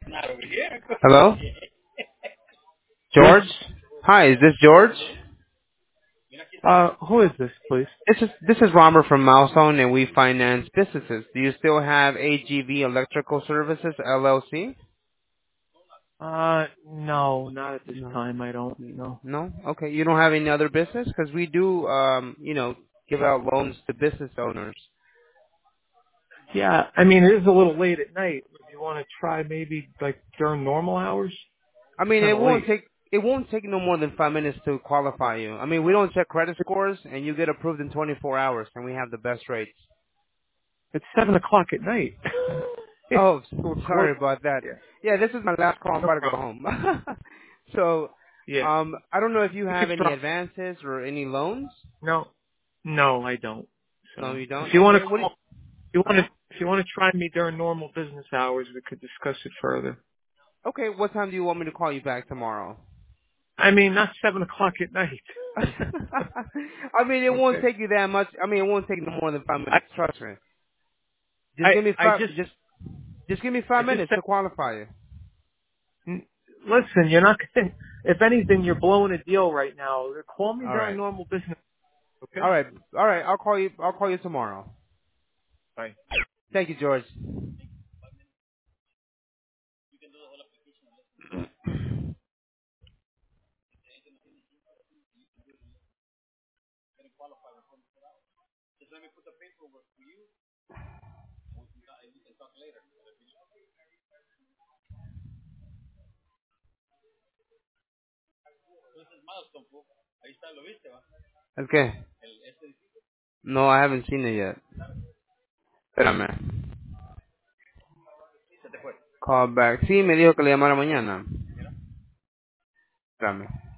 Hello? Yes. George? Hi, is this George? Who is this, please? This is Robert from Milestone, and we finance businesses. Do you still have AGV Electrical Services LLC? No, not at this No. time. I don't. No. No? Okay. You don't have any other business? Because we do, give out loans to business owners. Yeah, I mean, it is a little late at night. If you want to try maybe like during normal hours, I it's mean, kind it of won't late. take it won't take no more than 5 minutes to qualify you. I mean, we don't check credit scores, and you get approved in 24 hours, and we have the best rates. It's 7 o'clock at night. Oh, We're sorry close. about that. Yeah. Yeah, this is my last call. I'm No about to go problem. home. So, Yeah. I don't know if you You have could any try. advances or any loans. No. No, I don't. No, So you don't. if you want Okay. to What do you? call, if you Uh want to, huh. if you want to try me during normal business hours, we could discuss it further. Okay. What time do you want me to call you back tomorrow? I mean, not 7 o'clock at night. I mean, it won't Okay. take you that much. I mean, it won't take no more than five I minutes. Trust me. I Just give me I five. just Just give me I five just minutes said, to qualify you. listen, you're not going. If anything, you're blowing a deal right now. Call me All during right. normal business. All Okay. right. All right. I'll call you. I'll call you tomorrow. Bye. Thank you, George. Okay. No, I haven't seen it yet. Espérame. Call back. Sí, me dijo que le llamara mañana. Espérame.